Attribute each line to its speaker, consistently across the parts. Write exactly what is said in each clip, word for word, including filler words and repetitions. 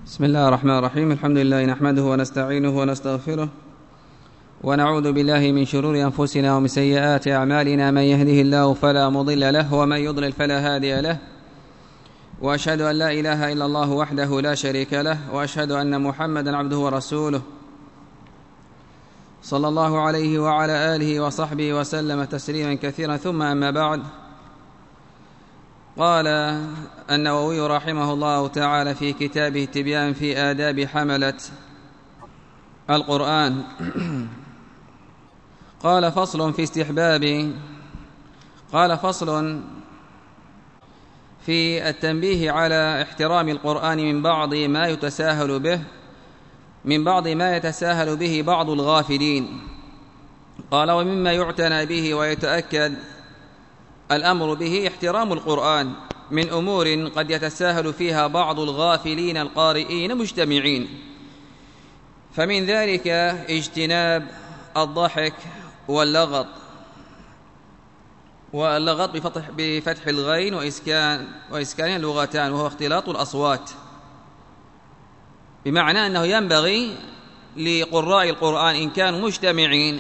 Speaker 1: بسم الله الرحمن الرحيم. الحمد لله نحمده ونستعينه ونستغفره ونعوذ بالله من شرور أنفسنا ومن سيئات أعمالنا، من يهده الله فلا مضل له ومن يضلل فلا هادي له، وأشهد أن لا إله إلا الله وحده لا شريك له، وأشهد أن محمدا عبده ورسوله صلى الله عليه وعلى آله وصحبه وسلم تسليما كثيرا. ثم أما بعد، قال النووي رحمه الله تعالى في كتابه التبيان في آداب حملة القرآن، قال فصل في استحباب قال فصل في التنبيه على احترام القرآن من بعض ما يتساهل به من بعض ما يتساهل به بعض الغافلين. قال ومما يعتنى به ويتأكد الأمر به احترام القرآن من أمور قد يتساهل فيها بعض الغافلين القارئين مجتمعين، فمن ذلك اجتناب الضحك واللغط، واللغط بفتح, بفتح الغين وإسكان وإسكان اللغتان، وهو اختلاط الأصوات، بمعنى أنه ينبغي لقراء القرآن إن كانوا مجتمعين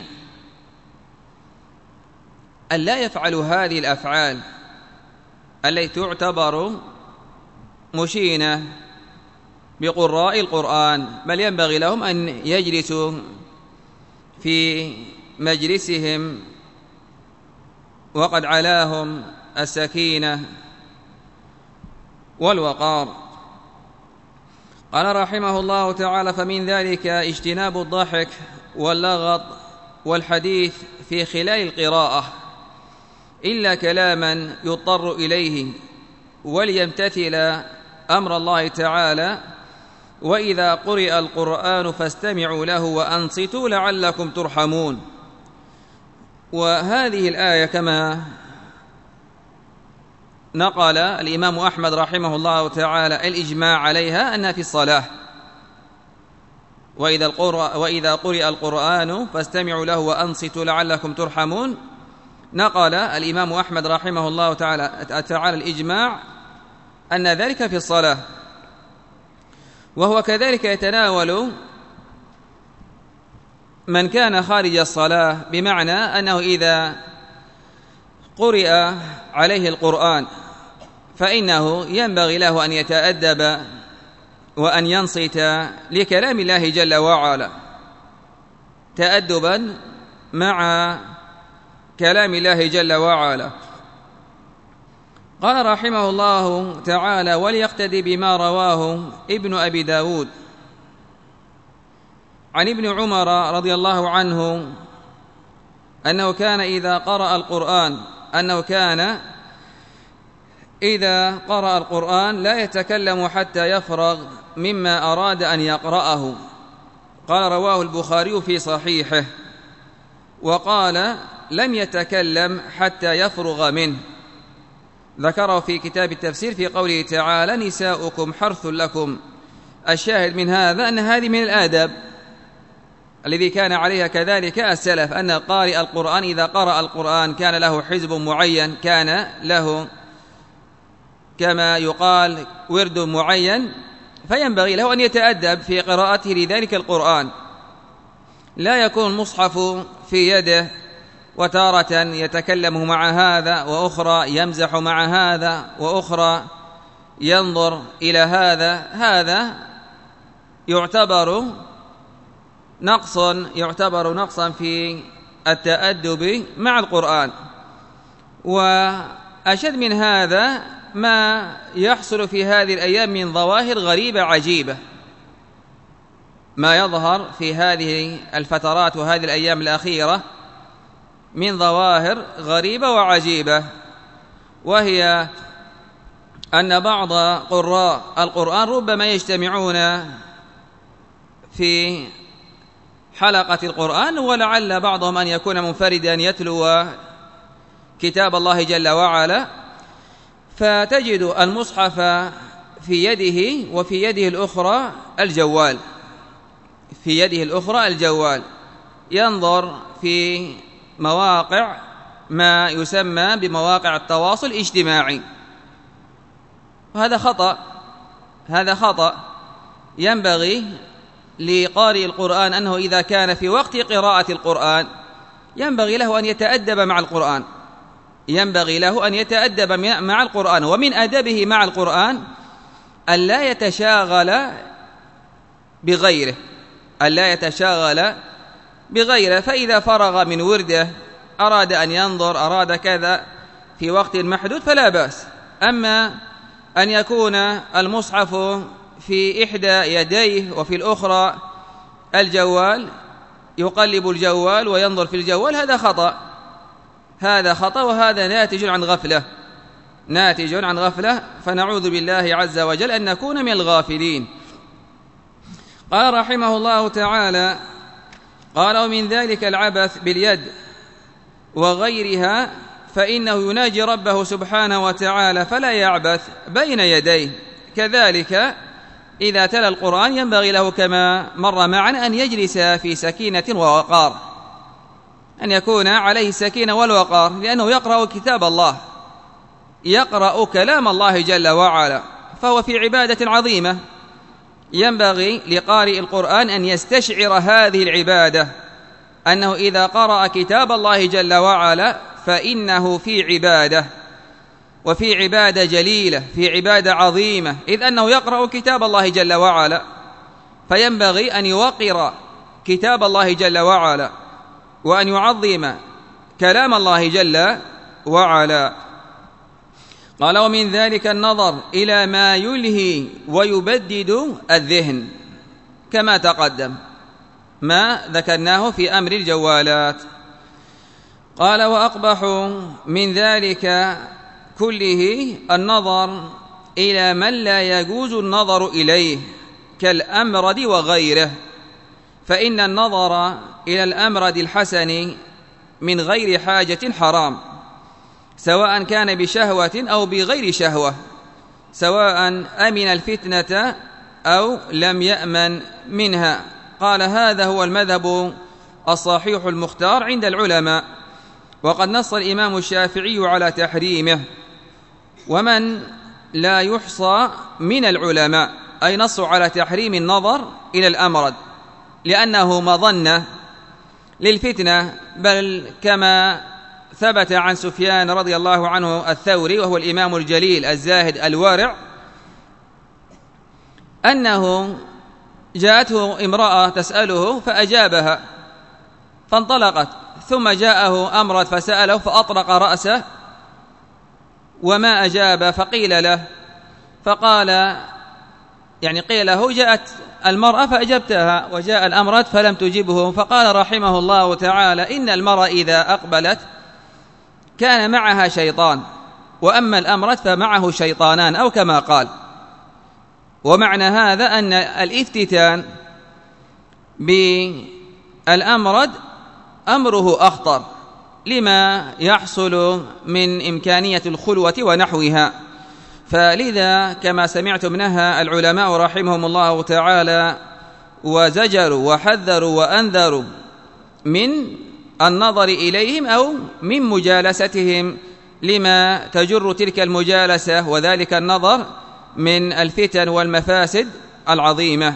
Speaker 1: أن لا يفعلوا هذه الأفعال التي تعتبر مشينة بقراء القرآن، بل ينبغي لهم أن يجلسوا في مجلسهم وقد علاهم السكينة والوقار. قال رحمه الله تعالى فمن ذلك اجتناب الضحك واللغط والحديث في خلال القراءة إلا كلاما يضطر إليه وليمتثل أمر الله تعالى، وإذا قرئ القرآن فاستمعوا له وأنصتوا لعلكم ترحمون. وهذه الآية كما نقل الإمام أحمد رحمه الله تعالى الإجماع عليها أنها في الصلاة، وإذا, وإذا قرئ القرآن فاستمعوا له وأنصتوا لعلكم ترحمون، نقل الإمام أحمد رحمه الله تعالى, تعالى الإجماع أن ذلك في الصلاة، وهو كذلك يتناول من كان خارج الصلاة، بمعنى أنه إذا قرئ عليه القرآن فإنه ينبغي له أن يتأدب وأن ينصت لكلام الله جل وعلا تأدبا مع كلام الله جل وعلا. قال رحمه الله تعالى وليقتدي بما رواه ابن أبي داود عن ابن عمر رضي الله عنه أنه كان إذا قرأ القرآن أنه كان إذا قرأ القرآن لا يتكلم حتى يفرغ مما أراد أن يقرأه. قال رواه البخاري في صحيحه، وقال لم يتكلم حتى يفرغ منه، ذكره في كتاب التفسير في قوله تعالى نساؤكم حرث لكم. الشاهد من هذا أن هذه من الآداب الذي كان عليها كذلك السلف، أن قارئ القرآن إذا قرأ القرآن كان له حزب معين، كان له كما يقال ورد معين، فينبغي له أن يتأدب في قراءته لذلك القرآن، لا يكون المصحف في يده وتارة يتكلم مع هذا، وأخرى يمزح مع هذا، وأخرى ينظر إلى هذا. هذا يعتبر نقص يعتبر نقصا في التأدب مع القرآن. وأشد من هذا ما يحصل في هذه الأيام من ظواهر غريبة عجيبة، ما يظهر في هذه الفترات وهذه الأيام الأخيرة من ظواهر غريبة وعجيبة، وهي أن بعض قراء القرآن ربما يجتمعون في حلقة القرآن، ولعل بعضهم أن يكون منفردا يتلو كتاب الله جل وعلا، فتجد المصحف في يده وفي يده الأخرى الجوال في يده الأخرى الجوال ينظر في مواقع ما يسمى بمواقع التواصل الاجتماعي، وهذا خطأ هذا خطأ ينبغي لقارئ القرآن أنه إذا كان في وقت قراءة القرآن ينبغي له أن يتأدب مع القرآن ينبغي له أن يتأدب مع القرآن ومن أدبه مع القرآن أن لا يتشاغل بغيره أن لا يتشاغل بغيره فإذا فرغ من ورده أراد أن ينظر أراد كذا في وقت محدود فلا بأس. أما أن يكون المصحف في إحدى يديه وفي الأخرى الجوال يقلب الجوال وينظر في الجوال هذا خطأ هذا خطأ وهذا ناتج عن غفلة ناتج عن غفلة فنعوذ بالله عز وجل أن نكون من الغافلين. قال رحمه الله تعالى قال ومن ذلك العبث باليد وغيرها فإنه يناجي ربه سبحانه وتعالى فلا يعبث بين يديه. كذلك إذا تلا القرآن ينبغي له كما مر معنا أن يجلس في سكينة ووقار أن يكون عليه السكينة والوقار لأنه يقرأ كتاب الله يقرأ كلام الله جل وعلا فهو في عبادة عظيمة. ينبغي لقارئ القرآن أن يستشعر هذه العبادة أنه إذا قرأ كتاب الله جل وعلا فإنه في عبادة وفي عبادة جليلة في عبادة عظيمة إذ أنه يقرأ كتاب الله جل وعلا فينبغي أن يوقر كتاب الله جل وعلا وأن يعظم كلام الله جل وعلا. قال ومن ذلك النظر إلى ما يلهي ويبدد الذهن كما تقدم ما ذكرناه في أمر الجوالات. قال وأقبح من ذلك كله النظر إلى من لا يجوز النظر إليه كالأمرد وغيره فإن النظر إلى الأمرد الحسن من غير حاجة حرام سواء كان بشهوة أو بغير شهوة سواء أمن الفتنة أو لم يأمن منها. قال هذا هو المذهب الصحيح المختار عند العلماء وقد نص الإمام الشافعي على تحريمه ومن لا يحصى من العلماء أي نصوا على تحريم النظر إلى الأمرد لأنه مظنة للفتنة بل كما ثبت عن سفيان رضي الله عنه الثوري وهو الإمام الجليل الزاهد الورع أنه جاءته امرأة تسأله فأجابها فانطلقت ثم جاءه أمرد فسأله فأطرق رأسه وما أجاب فقيل له فقال يعني قيل له جاءت المرأة فأجبتها وجاء الأمرد فلم تجبه فقال رحمه الله تعالى إن المرأة إذا أقبلت كان معها شيطان وأما الأمرد فمعه شيطانان أو كما قال. ومعنى هذا أن الافتتان بالأمرد أمره أخطر لما يحصل من إمكانية الخلوة ونحوها فلذا كما سمعتم نهى العلماء رحمهم الله تعالى وزجروا وحذروا وأنذروا من النظر إليهم أو من مجالستهم لما تجر تلك المجالسة وذلك النظر من الفتن والمفاسد العظيمة.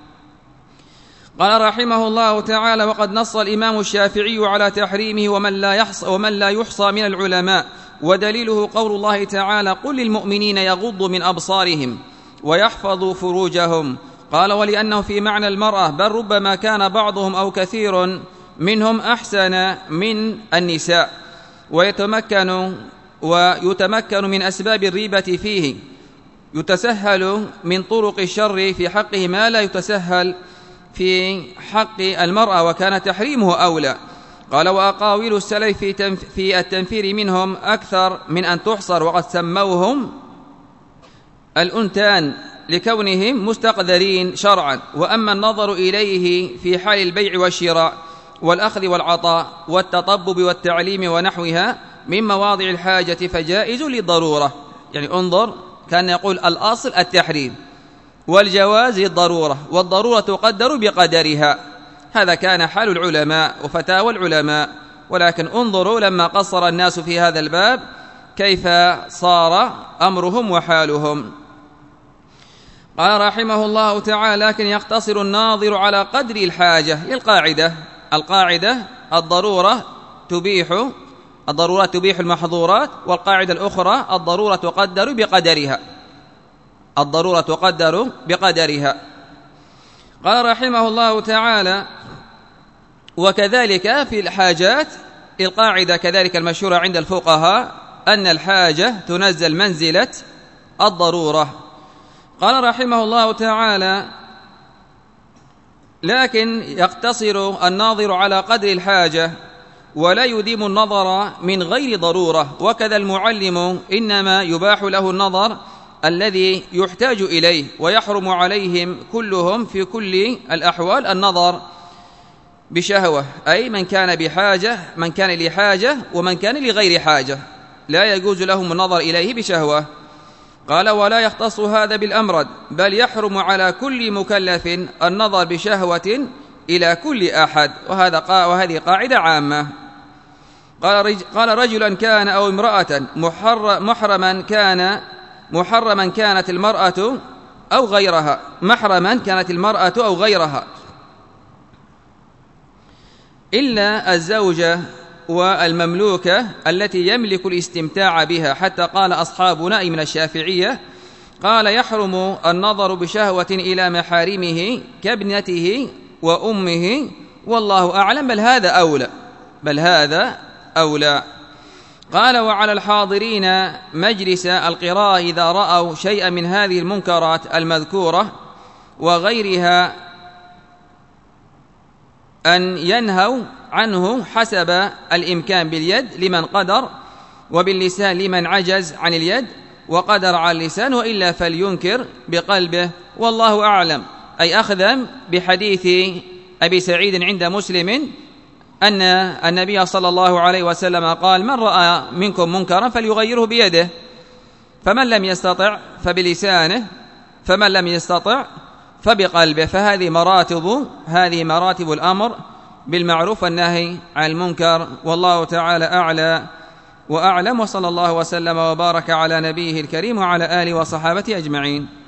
Speaker 1: قال رحمه الله تعالى وقد نص الإمام الشافعي على تحريمه ومن لا يحصى, ومن لا يحصى من العلماء ودليله قول الله تعالى قل للمؤمنين يغضوا من أبصارهم ويحفظوا فروجهم. قال ولأنه في معنى المرأة بل ربما كان بعضهم أو كثير منهم أحسن من النساء ويتمكن ويتمكن من أسباب الريبة فيه يتسهل من طرق الشر في حقه ما لا يتسهل في حق المرأة وكان تحريمه أولى. قال وأقاويل السلف في التنفير منهم أكثر من أن تحصر وقد سموهم الأنتان لكونهم مستقذرين شرعا. وأما النظر إليه في حال البيع والشراء والأخذ والعطاء والتطبب والتعليم ونحوها من مواضع الحاجة فجائز للضرورة يعني انظر كان يقول الأصل التحريم والجواز للضرورة والضرورة تقدر بقدرها هذا كان حال العلماء وفتاوى العلماء. ولكن انظروا لما قصر الناس في هذا الباب كيف صار أمرهم وحالهم. قال رحمه الله تعالى: لكن يقتصر الناظر على قدر الحاجة للقاعدة. القاعدة الضرورة تبيح الضرورات تبيح المحظورات، والقاعدة الأخرى الضرورة تقدر بقدرها الضرورة تقدر بقدرها. قال رحمه الله تعالى: وكذلك في الحاجات القاعدة كذلك المشهورة عند الفقهاء أن الحاجة تنزل منزلة الضرورة. قال رحمه الله تعالى: لكن يقتصر الناظر على قدر الحاجة ولا يديم النظر من غير ضرورة، وكذا المعلم إنما يباح له النظر الذي يحتاج إليه، ويحرم عليهم كلهم في كل الأحوال النظر بشهوة، أي من كان بحاجة من كان لحاجة ومن كان لغير حاجة لا يجوز لهم النظر إليه بشهوة. قال: ولا يختص هذا بالأمرد، بل يحرم على كل مكلف النظر بشهوة إلى كل أحد، وهذا قا وهذه قاعدة عامة. قال رج قال رجلا كان أو امرأة محرما كان محرما كانت المرأة أو غيرها محرما كانت المرأة أو غيرها إلا الزوجة والمملوكة التي يملك الاستمتاع بها، حتى قال أصحابنا أي من الشافعية: قال يحرم النظر بشهوة إلى محارمه كابنته وأمه، والله أعلم، بل هذا أولى بل هذا أولى. قال: وعلى الحاضرين مجلس القراءة إذا رأوا شيئا من هذه المنكرات المذكورة وغيرها أن ينهوا عنه حسب الإمكان باليد لمن قدر، وباللسان لمن عجز عن اليد وقدر على اللسان، وإلا فلينكر بقلبه، والله أعلم. أي أخذا بحديث أبي سعيد عند مسلم أن النبي صلى الله عليه وسلم قال: من رأى منكم منكرا فليغيره بيده، فمن لم يستطع فبلسانه، فمن لم يستطع فبقلبه. فهذه مراتب هذه مراتب الأمر بالمعروف والنهي عن المنكر، والله تعالى أعلى وأعلم، وصلى الله وسلم وبارك على نبيه الكريم وعلى آله وصحابته أجمعين.